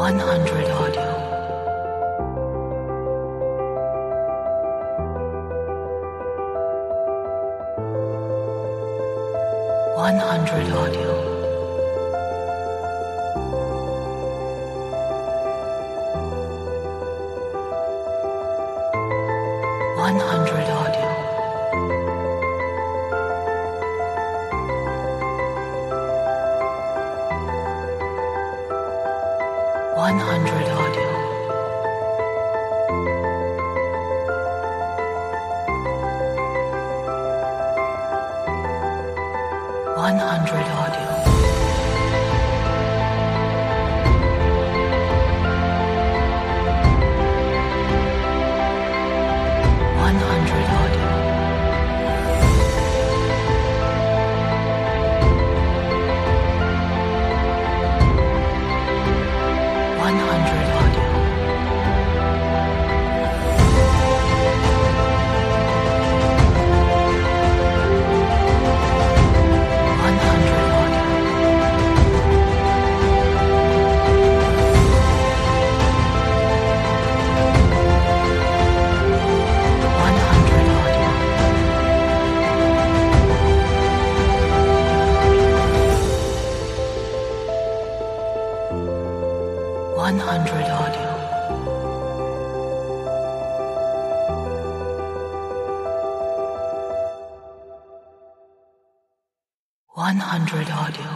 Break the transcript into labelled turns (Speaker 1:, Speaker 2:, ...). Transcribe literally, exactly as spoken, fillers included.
Speaker 1: one hundred audio. one hundred audio. one hundred audio. one hundred audio. one hundred audio. one hundred audio. one hundred audio. one hundred audio. one hundred audio. one hundred audio. one hundred audio.